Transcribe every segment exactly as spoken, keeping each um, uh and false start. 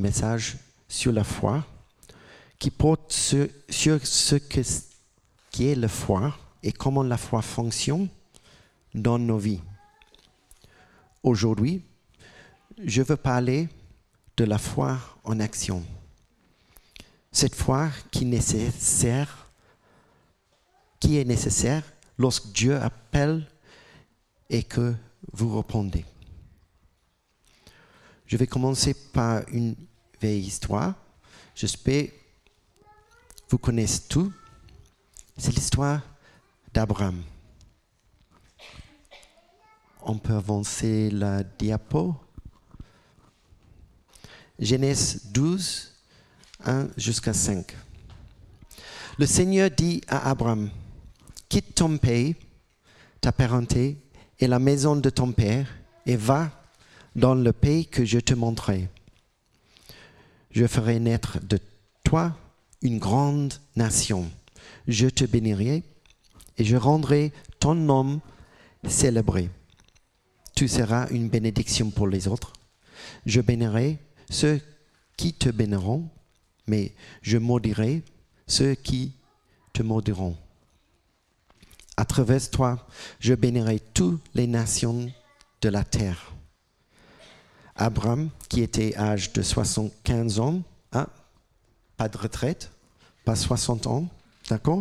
message sur la foi qui porte sur, sur ce que, qui est la foi et comment la foi fonctionne dans nos vies. Aujourd'hui, je veux parler de la foi en action. Cette foi qui, nécessaire, qui est nécessaire lorsque Dieu appelle et que vous répondez. Je vais commencer par une vieille histoire. J'espère que vous connaissez tout. C'est l'histoire d'Abraham. On peut avancer la diapo. Genèse douze, un jusqu'à cinq. Le Seigneur dit à Abraham, « Quitte ton pays, ta parenté et la maison de ton père et va dans le pays que je te montrerai. Je ferai naître de toi une grande nation. Je te bénirai et je rendrai ton nom célébré. Tu seras une bénédiction pour les autres. Je bénirai ceux qui te béniront, mais je maudirai ceux qui te maudiront. À travers toi, je bénirai toutes les nations de la terre. » Abraham, qui était âgé de soixante-quinze ans, ah, pas de retraite, pas soixante ans, d'accord?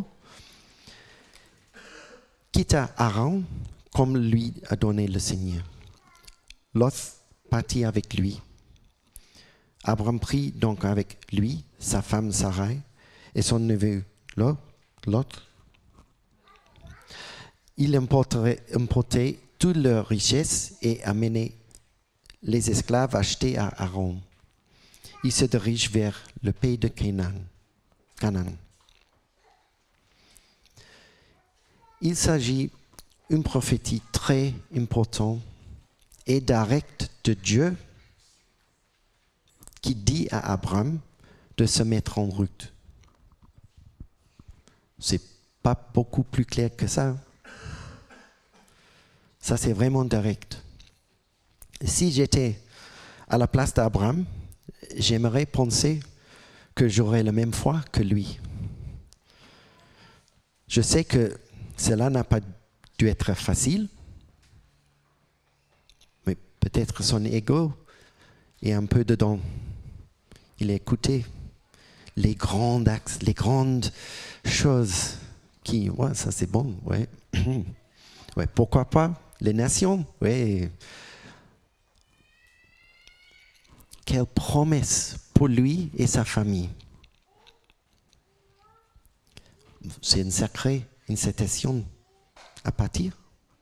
Quitta Haran, comme lui a donné le Seigneur. Lot partit avec lui. Abraham prit donc avec lui sa femme Sarai et son neveu Lot. Lot. Il importait, importait toutes leurs richesses et amenait les esclaves achetés à Haran. Il se dirige vers le pays de Canaan. Canaan. Il s'agit d'une prophétie très importante et directe de Dieu qui dit à Abraham de se mettre en route. C'est pas beaucoup plus clair que ça. Ça, c'est vraiment direct. Si j'étais à la place d'Abraham, j'aimerais penser que j'aurais la même foi que lui. Je sais que cela n'a pas dû être facile, mais peut-être son ego est un peu dedans. Il a écouté les grands axes, les grandes choses qui, ouais, ça c'est bon, ouais. Ouais, pourquoi pas les nations, ouais. Quelle promesse pour lui et sa famille. C'est une sacrée incitation à partir.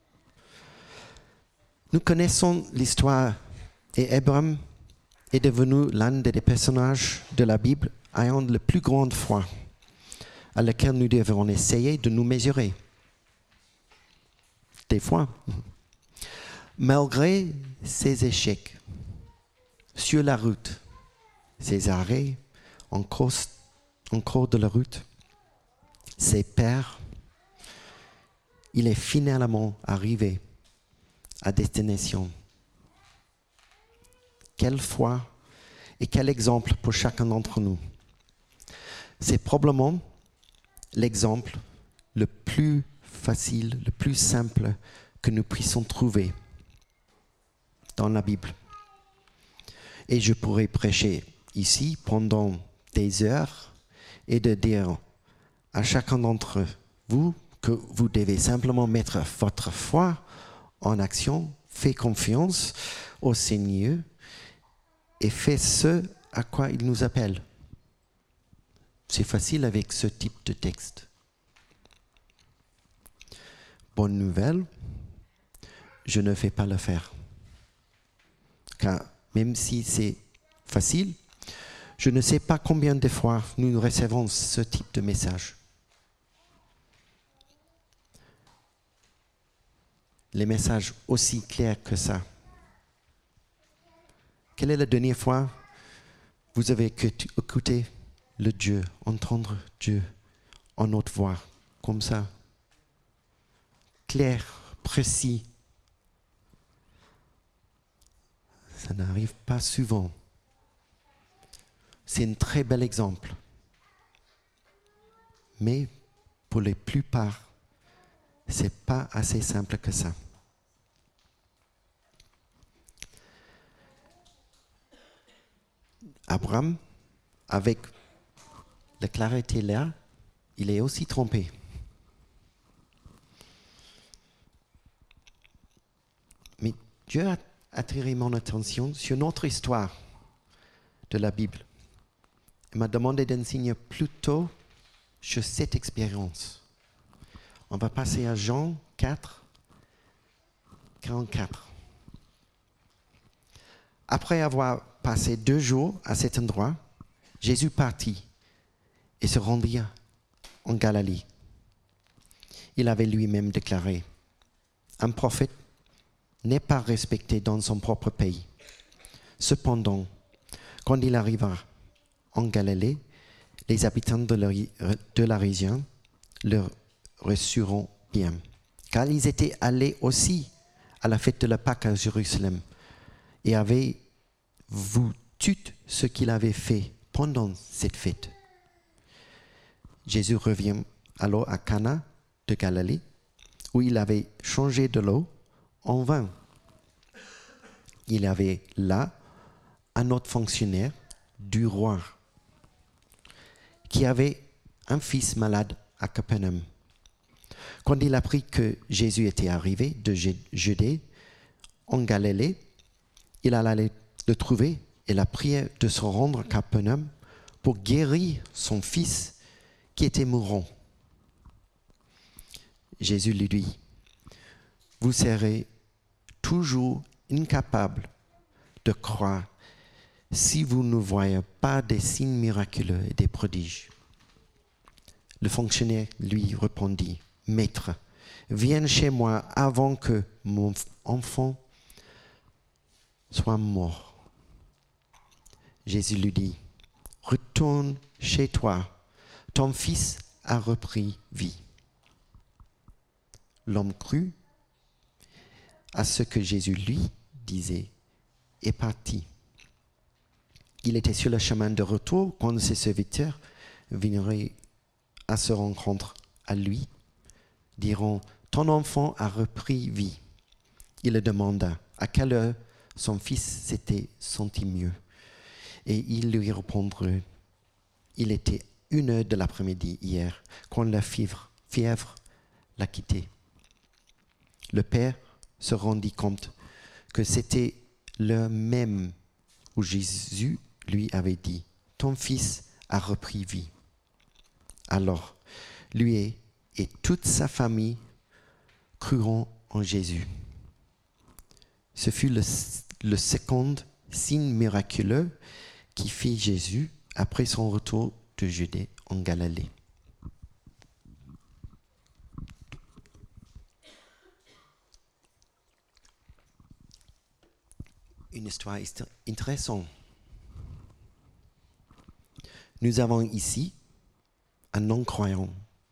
Nous connaissons l'histoire et Abraham est devenu l'un des personnages de la Bible ayant la plus grande foi, à laquelle nous devons essayer de nous mesurer. Des fois, malgré ses échecs sur la route, ses arrêts en cours, en cours de la route, ses pères, il est finalement arrivé à destination. Quelle foi et quel exemple pour chacun d'entre nous. C'est probablement l'exemple le plus facile, le plus simple que nous puissions trouver dans la Bible. Et je pourrais prêcher ici pendant des heures et de dire à chacun d'entre vous que vous devez simplement mettre votre foi en action, faites confiance au Seigneur et faites ce à quoi il nous appelle. C'est facile avec ce type de texte. Bonne nouvelle, je ne fais pas le faire. Car même si c'est facile, je ne sais pas combien de fois nous recevons ce type de message. Les messages aussi clairs que ça. Quelle est la dernière fois vous avez écouté le Dieu, entendre Dieu en haute voix, comme ça, clair, précis? Ça n'arrive pas souvent. c'est un très bel exemple. Mais pour la plupart, ce n'est pas assez simple que ça. Abraham, avec la clarté là, il est aussi trompé. Mais Dieu a attiré mon attention sur notre histoire de la Bible. Il m'a demandé d'enseigner plutôt sur cette expérience. On va passer à Jean quatre, quarante-quatre. Après avoir passé deux jours à cet endroit, Jésus partit et se rendit en Galilée. Il avait lui-même déclaré, « Un prophète n'est pas respecté dans son propre pays. » Cependant, quand il arriva en Galilée, les habitants de la, de la région le reçurent bien, car ils étaient allés aussi à la fête de la Pâque à Jérusalem et avaient vu tout ce qu'il avait fait pendant cette fête. Jésus revient alors à Cana de Galilée, où il avait changé de l'eau en vin. Il y avait là un autre fonctionnaire du roi qui avait un fils malade à Capernaum. Quand il apprit que Jésus était arrivé de Judée en Galilée, il alla le trouver et l'a prié de se rendre à Capernaum pour guérir son fils qui était mourant. Jésus lui dit, « Vous serez toujours incapable de croire si vous ne voyez pas des signes miraculeux et des prodiges. » Le fonctionnaire lui répondit, « Maître, viens chez moi avant que mon enfant soit mort. » Jésus lui dit, « Retourne chez toi, ton fils a repris vie. » L'homme crut à ce que Jésus lui disait et partit. Il était sur le chemin de retour quand ses serviteurs vinrent à se rencontre à lui, diront, « Ton enfant a repris vie. » Il le demanda à quelle heure son fils s'était senti mieux. Et il lui répondit, « Il était une heure de l'après-midi hier, quand la fièvre, fièvre l'a quitté. » Le père se rendit compte que c'était l'heure même où Jésus lui avait dit, « Ton fils a repris vie. » Alors, lui et toute sa famille crurent en Jésus. Ce fut le, le second signe miraculeux qui fit Jésus après son retour de Judée en Galilée. Une histoire intéressante. Nous avons ici un non-croyant.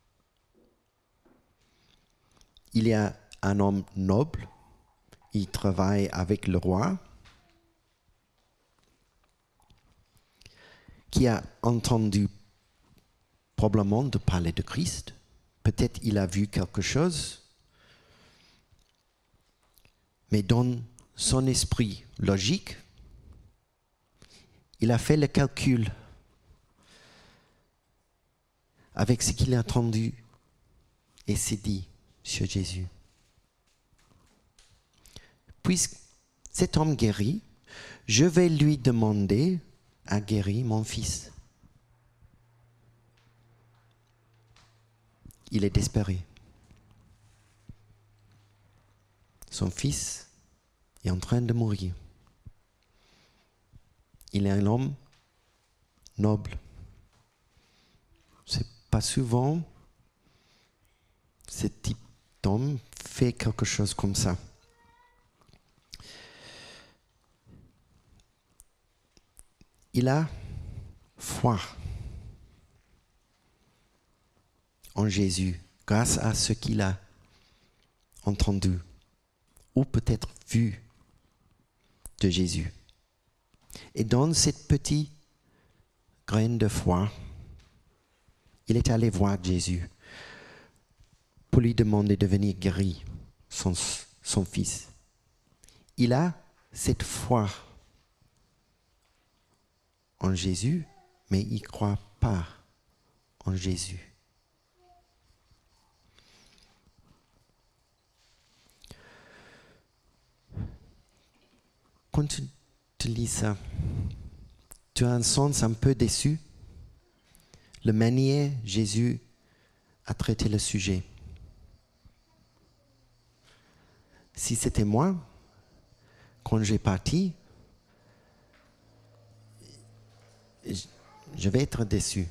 Il y a un homme noble, il travaille avec le roi, qui a entendu probablement de parler de Christ. Peut-être il a vu quelque chose, mais dans son esprit logique, il a fait le calcul avec ce qu'il a entendu et s'est dit, Monsieur Jésus, puisque cet homme guérit, je vais lui demander à guérir mon fils. Il est désespéré. Son fils est en train de mourir. Il est un homme noble. C'est pas souvent ce type d'homme fait quelque chose comme ça. Il a foi en Jésus grâce à ce qu'il a entendu ou peut-être vu de Jésus. Et dans cette petite graine de foi, il est allé voir Jésus pour lui demander de venir guérir son, son fils. Il a cette foi en Jésus, mais il ne croit pas en Jésus. Quand tu, tu lis ça, tu as un sens un peu déçu. La manière dont Jésus a traité le sujet. Si c'était moi, quand j'ai parti, je vais être déçu.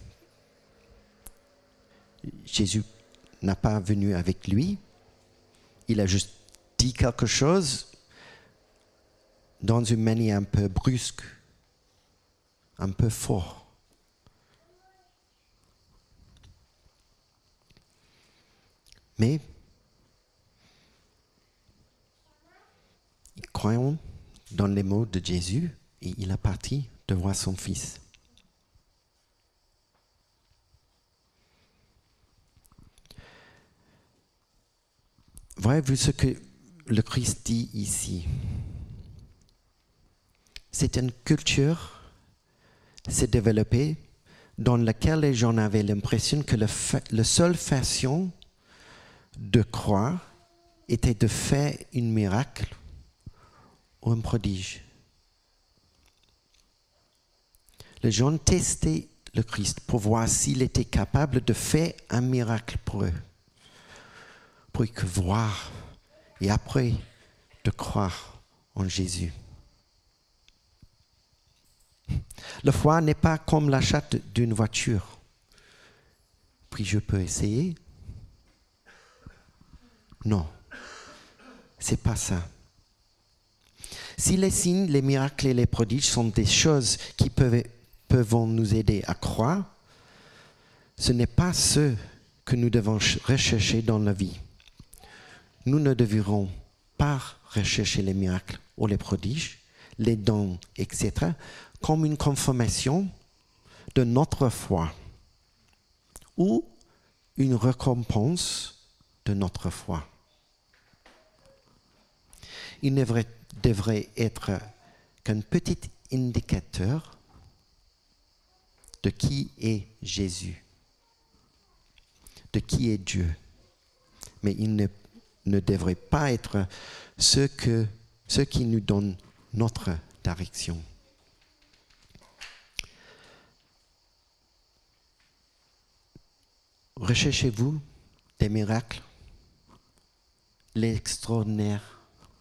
Jésus n'a pas venu avec lui. Il a juste dit quelque chose dans une manière un peu brusque, un peu fort. Mais, croyons dans les mots de Jésus et il est parti de voir son fils. Voyez-vous ce que le Christ dit ici? C'est une culture qui s'est développée dans laquelle les gens avaient l'impression que le fa- la seule façon de croire était de faire un miracle ou un prodige. Les gens testaient le Christ pour voir s'il était capable de faire un miracle pour eux, pour qu'ils voient et après de croire en Jésus. La foi n'est pas comme l'achat d'une voiture. Puis je peux essayer. Non, c'est pas ça. Si les signes, les miracles et les prodiges sont des choses qui peuvent, peuvent nous aider à croire, ce n'est pas ce que nous devons rechercher dans la vie. Nous ne devrons pas rechercher les miracles ou les prodiges, les dons, et cetera, comme une confirmation de notre foi ou une récompense de notre foi. Il devrait, devrait être qu'un petit indicateur de qui est Jésus, de qui est Dieu. Mais il ne, ne devrait pas être ce, que, ce qui nous donne notre direction. Recherchez-vous des miracles, l'extraordinaire.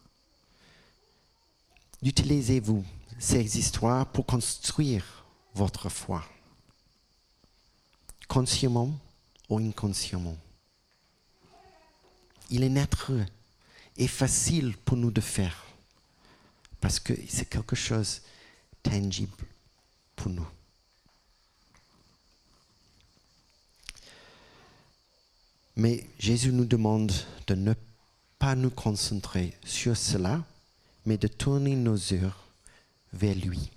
Utilisez-vous ces histoires pour construire votre foi, consciemment ou inconsciemment. Il est naturel et facile pour nous de faire, parce que c'est quelque chose de tangible pour nous. Mais Jésus nous demande de ne pas nous concentrer sur cela, mais de tourner nos yeux vers lui.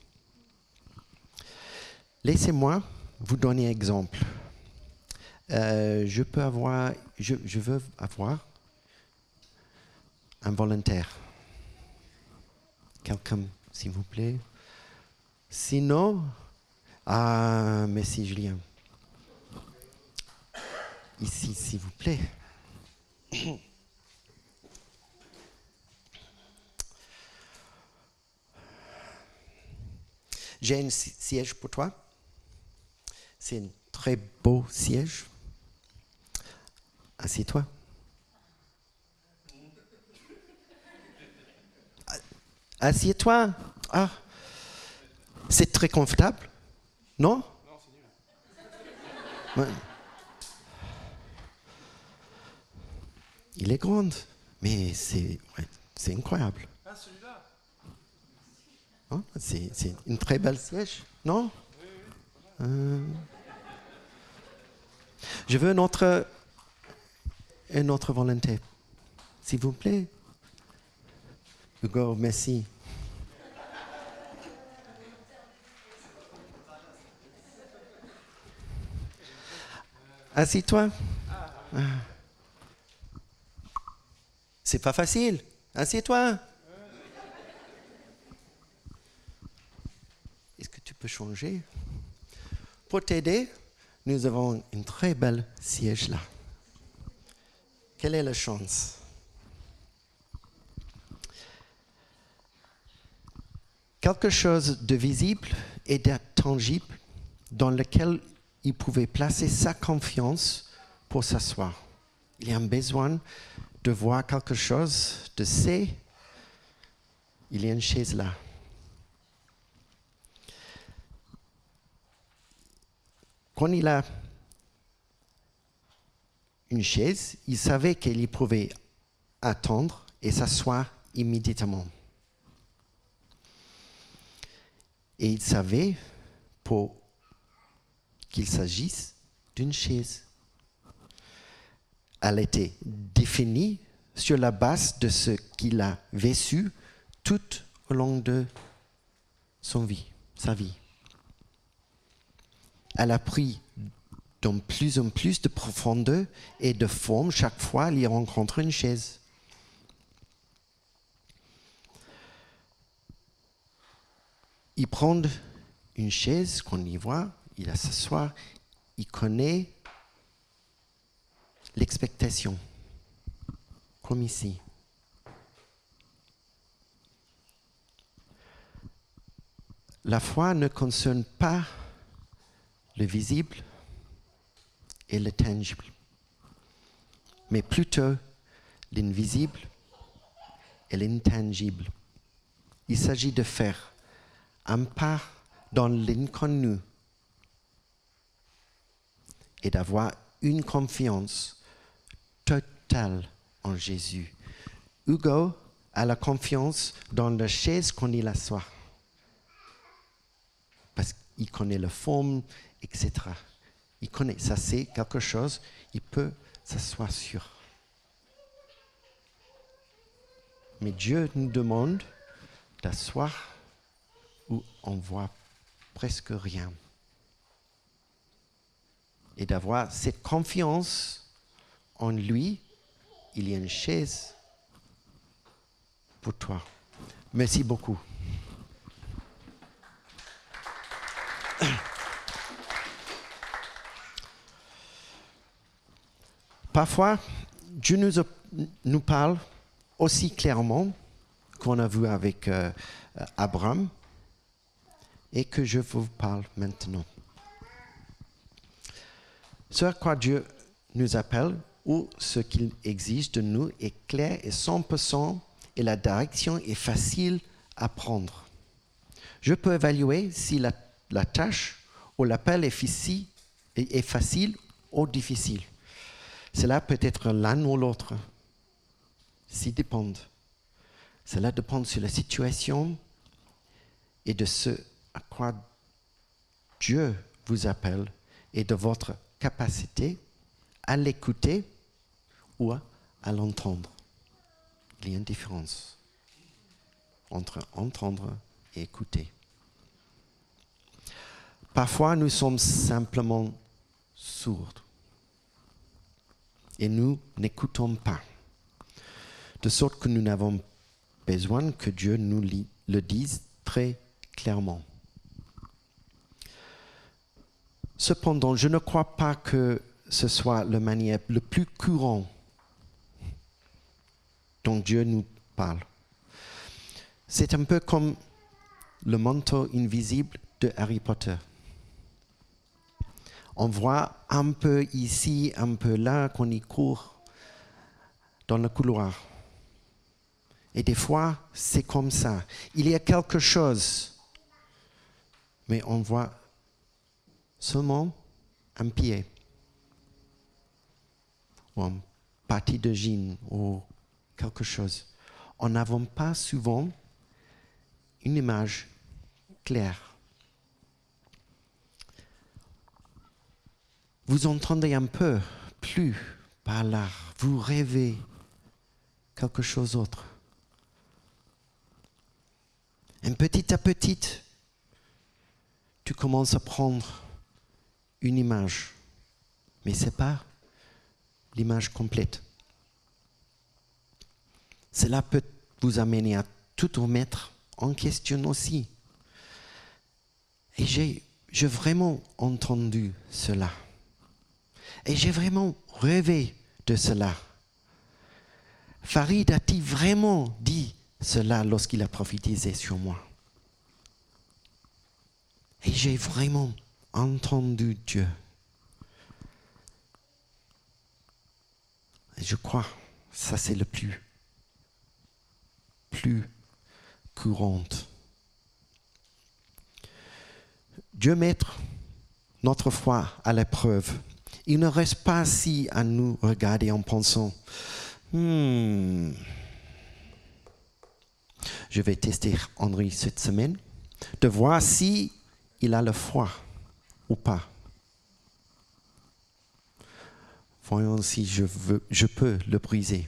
Laissez-moi vous donner un exemple. Euh, je peux avoir, je, je veux avoir un volontaire. Quelqu'un, s'il vous plaît. Sinon, ah, merci Julien. Ici, s'il vous plaît. J'ai un siège pour toi. C'est un très beau siège. Assieds-toi. Assieds-toi. Ah, c'est très confortable, non? Non, c'est nul. Ouais. Il est grand, mais c'est, ouais, c'est incroyable. Ah, celui-là. Hein? C'est, c'est une très belle siège, non? Oui, oui. euh... Je veux un autre, un autre volontaire, s'il vous plaît. Hugo, merci. Assis-toi. Ah. C'est pas facile. Assieds-toi. Est-ce que tu peux changer? Pour t'aider, nous avons une très belle siège là. Quelle est la chance? Quelque chose de visible et de tangible dans lequel il pouvait placer sa confiance pour s'asseoir. Il y a un besoin de voir quelque chose, de c'est, il y a une chaise là. Quand il a une chaise, il savait qu'il pouvait attendre et s'asseoir immédiatement. Et il savait pour qu'il s'agisse d'une chaise. Elle était définie sur la base de ce qu'il a vécu tout au long de son vie, sa vie. Elle a pris de plus en plus de profondeur et de forme chaque fois qu'il rencontre une chaise. Il prend une chaise qu'on y voit, il a s'asseoir, il connaît l'expectation, comme ici. La foi ne concerne pas le visible et le tangible, mais plutôt l'invisible et l'intangible. Il s'agit de faire un pas dans l'inconnu et d'avoir une confiance totale en Jésus. Hugo a la confiance dans la chaise quand il assoit, parce qu'il connaît la forme, et cetera. Il connaît, ça c'est quelque chose, il peut s'asseoir sur. Mais Dieu nous demande d'asseoir où on voit presque rien. Et d'avoir cette confiance en lui, il y a une chaise pour toi. Merci beaucoup. Parfois, Dieu nous, nous parle aussi clairement qu'on a vu avec euh, Abraham et que je vous parle maintenant. Ce à quoi Dieu nous appelle ou ce qu'il exige de nous est clair et cent pour cent et la direction est facile à prendre. Je peux évaluer si la, la tâche ou l'appel est, fici, est, est facile ou difficile. Cela peut être l'un ou l'autre. Ça dépend. Cela dépend sur la situation et de ce à quoi Dieu vous appelle et de votre capacité à l'écouter ou à, à l'entendre. Il y a une différence entre entendre et écouter. Parfois, nous sommes simplement sourds et nous n'écoutons pas, de sorte que nous n'avons besoin que Dieu nous le dise très clairement. Cependant, je ne crois pas que ce soit la manière la plus courante dont Dieu nous parle. C'est un peu comme le manteau invisible de Harry Potter. On voit un peu ici, un peu là, qu'on y court dans le couloir. Et des fois, c'est comme ça. Il y a quelque chose, mais on voit seulement un pied, ou une partie de jean, ou quelque chose. On n'a pas souvent une image claire. Vous entendez un peu plus par là, vous rêvez quelque chose d'autre. Et petit à petit, tu commences à prendre une image mais ce n'est pas l'image complète. Cela peut vous amener à tout remettre en question aussi. Et j'ai, j'ai vraiment entendu cela. Et j'ai vraiment rêvé de cela. Farid a-t-il vraiment dit cela lorsqu'il a prophétisé sur moi? Et j'ai vraiment entendu Dieu. Et je crois que ça c'est le plus, plus courant. Dieu met notre foi à l'épreuve. Il ne reste pas assis à nous regarder en pensant hmm, je vais tester Henri cette semaine, de voir si il a le foi ou pas. Voyons si je, veux, je peux le briser.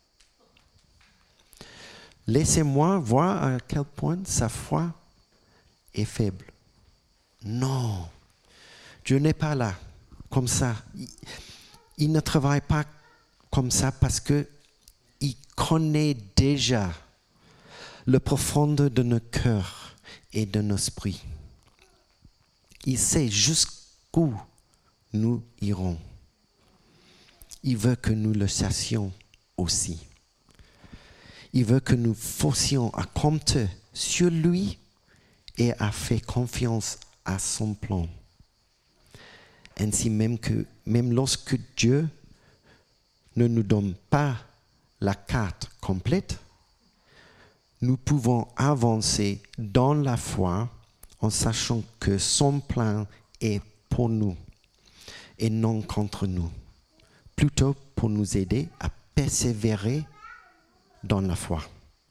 Laissez-moi voir à quel point sa foi est faible. Non, Dieu n'est pas là comme ça. Il, il ne travaille pas comme ça parce qu'il connaît déjà le profondeur de nos cœurs et de nos esprits. Il sait jusqu'où nous irons. Il veut que nous le sachions aussi. Il veut que nous fassions à compter sur lui et à faire confiance à son plan. Ainsi même que, même lorsque Dieu ne nous donne pas la carte complète, nous pouvons avancer dans la foi en sachant que son plan est pour nous et non contre nous, plutôt pour nous aider à persévérer dans la foi.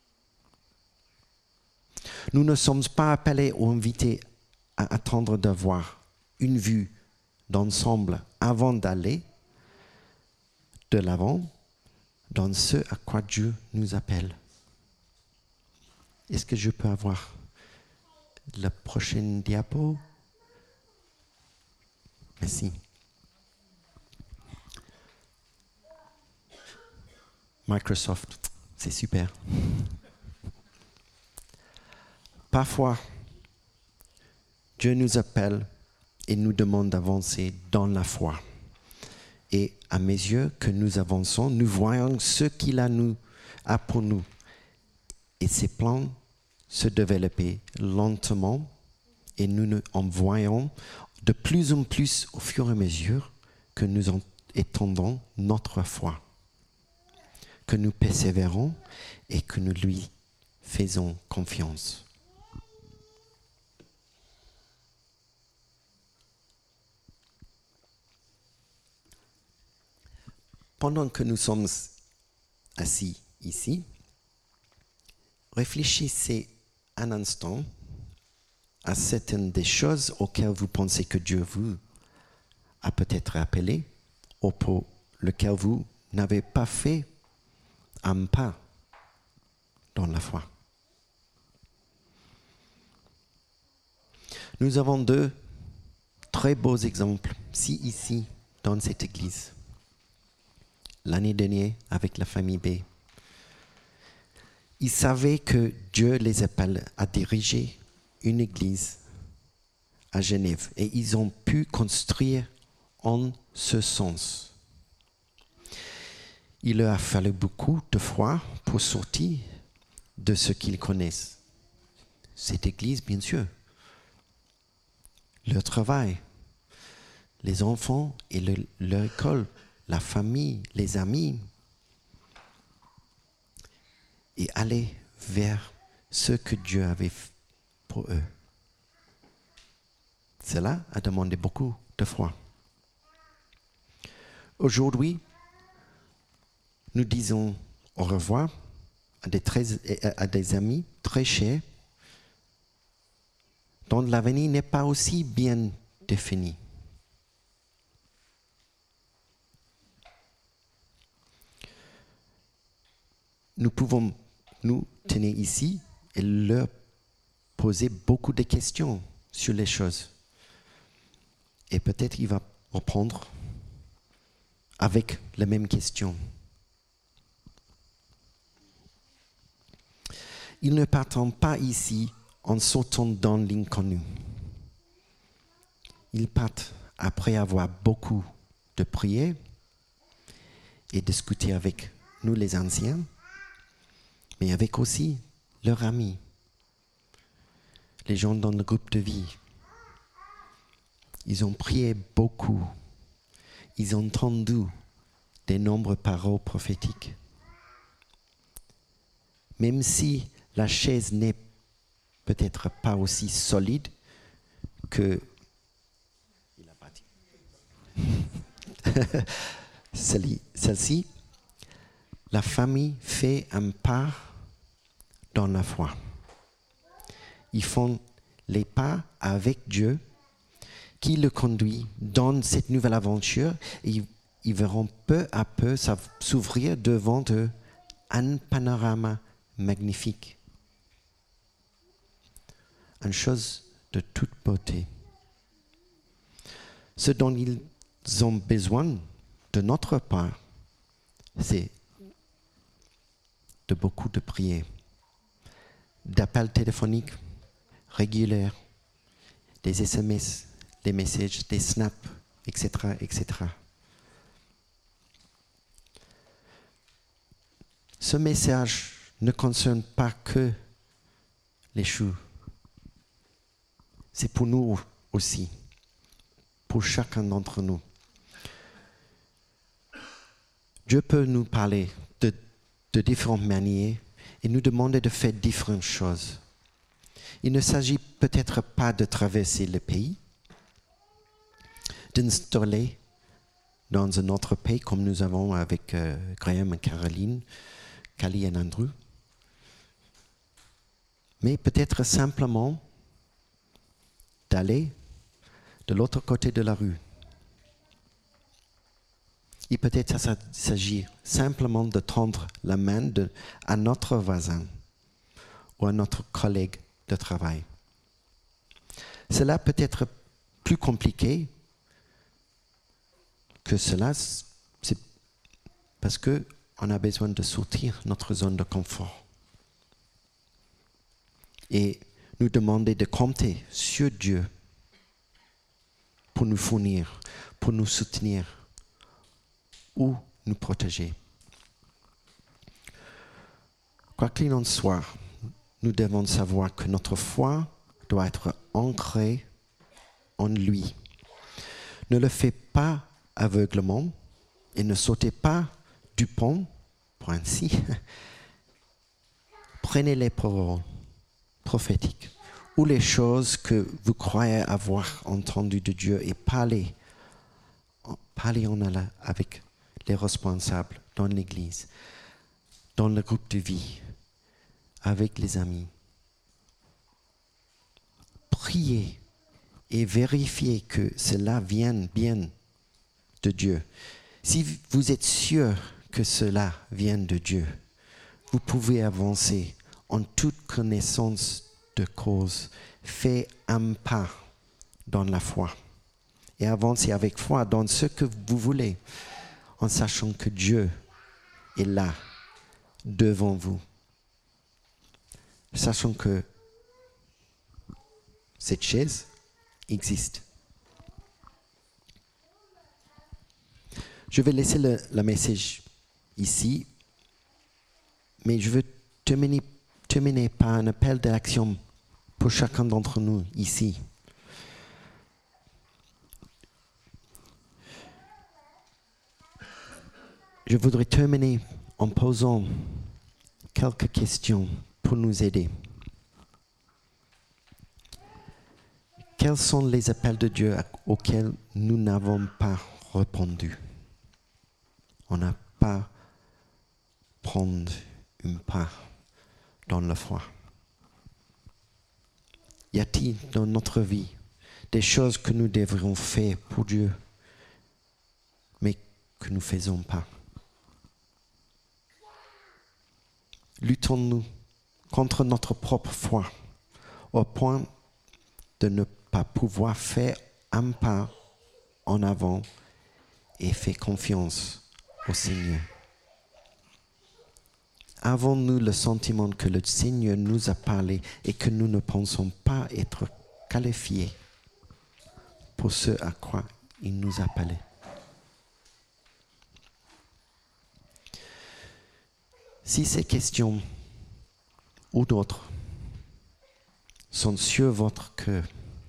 Nous ne sommes pas appelés ou invités à attendre d'avoir une vue d'ensemble avant d'aller de l'avant dans ce à quoi Dieu nous appelle. Est-ce que je peux avoir la prochaine diapo? Merci. Microsoft, c'est super. Parfois, Dieu nous appelle et nous demande d'avancer dans la foi. Et à mes yeux, que nous avançons, nous voyons ce qu'il a, nous, a pour nous. Et ces plans se développer lentement et nous en voyons de plus en plus au fur et à mesure que nous étendons notre foi, que nous persévérons et que nous lui faisons confiance. Pendant que nous sommes assis ici, réfléchissez un instant à certaines des choses auxquelles vous pensez que Dieu vous a peut-être appelé ou pour lesquelles vous n'avez pas fait un pas dans la foi. Nous avons deux très beaux exemples, si ici, dans cette église. L'année dernière, avec la famille B. Ils savaient que Dieu les appelle à diriger une église à Genève et ils ont pu construire en ce sens. Il leur a fallu beaucoup de foi pour sortir de ce qu'ils connaissent. Cette église, bien sûr. Leur travail, les enfants et le, leur école, la famille, les amis, et aller vers ce que Dieu avait pour eux. Cela a demandé beaucoup de foi. Aujourd'hui, nous disons au revoir à des, très, à des amis très chers dont l'avenir n'est pas aussi bien défini. Nous pouvons nous tenir ici et leur poser beaucoup de questions sur les choses. Et peut-être il va reprendre avec les mêmes questions. Ils ne partent pas ici en sautant dans l'inconnu. Ils partent après avoir beaucoup de prier et discuter avec nous les anciens, mais avec aussi leurs amis, les gens dans le groupe de vie. Ils ont prié beaucoup. Ils ont entendu des nombreuses paroles prophétiques. Même si la chaise n'est peut-être pas aussi solide que celle-ci, la famille fait un pas dans la foi. Ils font les pas avec Dieu qui le conduit dans cette nouvelle aventure et ils verront peu à peu s'ouvrir devant eux un panorama magnifique. Une chose de toute beauté. Ce dont ils ont besoin de notre part, c'est de beaucoup de prières, d'appels téléphoniques réguliers, des S M S, des messages, des snaps, et cetera, et cetera. Ce message ne concerne pas que les choux. C'est pour nous aussi, pour chacun d'entre nous. Dieu peut nous parler de, de différentes manières et nous demander de faire différentes choses. Il ne s'agit peut-être pas de traverser le pays, d'installer dans un autre pays comme nous avons avec euh, Graham et Caroline, Kali et Andrew, mais peut-être simplement d'aller de l'autre côté de la rue. Et peut-être ça s'agit simplement de tendre la main de, à notre voisin ou à notre collègue de travail. Cela peut être plus compliqué que cela, c'est parce qu'on a besoin de sortir notre zone de confort. Et nous demander de compter sur Dieu pour nous fournir, pour nous soutenir ou nous protéger. Quoi qu'il en soit, nous devons savoir que notre foi doit être ancrée en lui. Ne le faites pas aveuglement et ne sautez pas du pont, pour ainsi. Prenez les paroles prophétiques ou les choses que vous croyez avoir entendues de Dieu et parlez, parlez en Allah avec les responsables dans l'église, dans le groupe de vie, avec les amis. Priez et vérifiez que cela vienne bien de Dieu. Si vous êtes sûr que cela vient de Dieu, vous pouvez avancer en toute connaissance de cause. Faites un pas dans la foi et avancez avec foi dans ce que vous voulez, en sachant que Dieu est là, devant vous. Sachant que cette chaise existe. Je vais laisser le, le message ici, mais je veux terminer, terminer par un appel d'action pour chacun d'entre nous ici. Je voudrais terminer en posant quelques questions pour nous aider. Quels sont les appels de Dieu auxquels nous n'avons pas répondu? On n'a pas pris une part dans la foi. Y a-t-il dans notre vie des choses que nous devrions faire pour Dieu, mais que nous ne faisons pas? Luttons-nous contre notre propre foi au point de ne pas pouvoir faire un pas en avant et fais confiance au Seigneur. Avons-nous le sentiment que le Seigneur nous a parlé et que nous ne pensons pas être qualifiés pour ce à quoi il nous a appelés? Si ces questions ou d'autres sont sur votre cœur,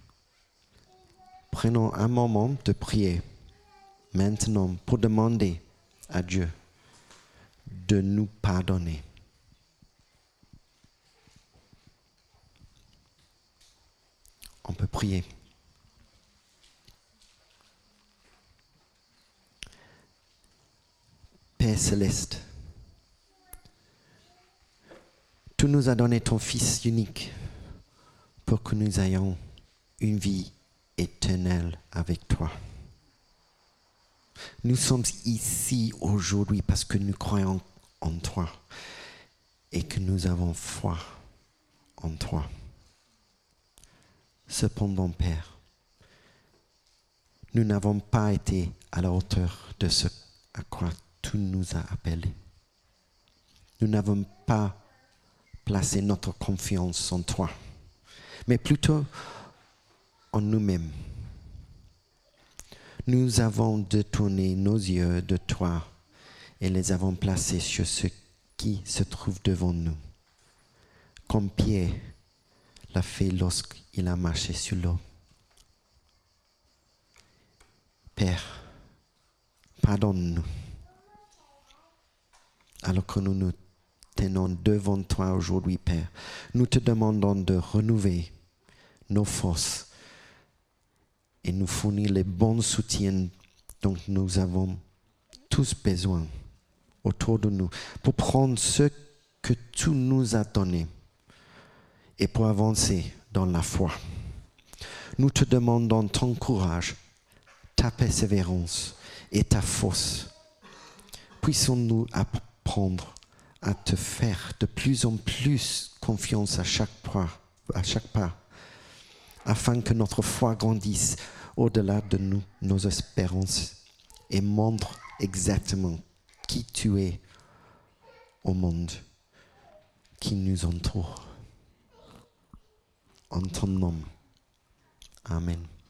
prenons un moment de prier maintenant pour demander à Dieu de nous pardonner. On peut prier. Père céleste, tu nous as donné ton Fils unique pour que nous ayons une vie éternelle avec toi. Nous sommes ici aujourd'hui parce que nous croyons en toi et que nous avons foi en toi. Cependant, Père, nous n'avons pas été à la hauteur de ce à quoi tu nous as appelés. Nous n'avons pas placé notre confiance en toi, mais plutôt en nous-mêmes. Nous avons détourné nos yeux de toi et les avons placés sur ce qui se trouve devant nous, comme Pierre l'a fait lorsqu'il a marché sur l'eau. Père, pardonne-nous. Alors que nous nous tenons devant toi aujourd'hui, Père, nous te demandons de renouveler nos forces et nous fournir les bons soutiens dont nous avons tous besoin autour de nous pour prendre ce que tu nous as donné et pour avancer dans la foi. Nous te demandons ton courage, ta persévérance et ta force. Puissons-nous apprendre à te faire de plus en plus confiance à chaque pas, à chaque pas, afin que notre foi grandisse au-delà de nous, nos espérances et montre exactement qui tu es au monde qui nous entoure. En ton nom. Amen.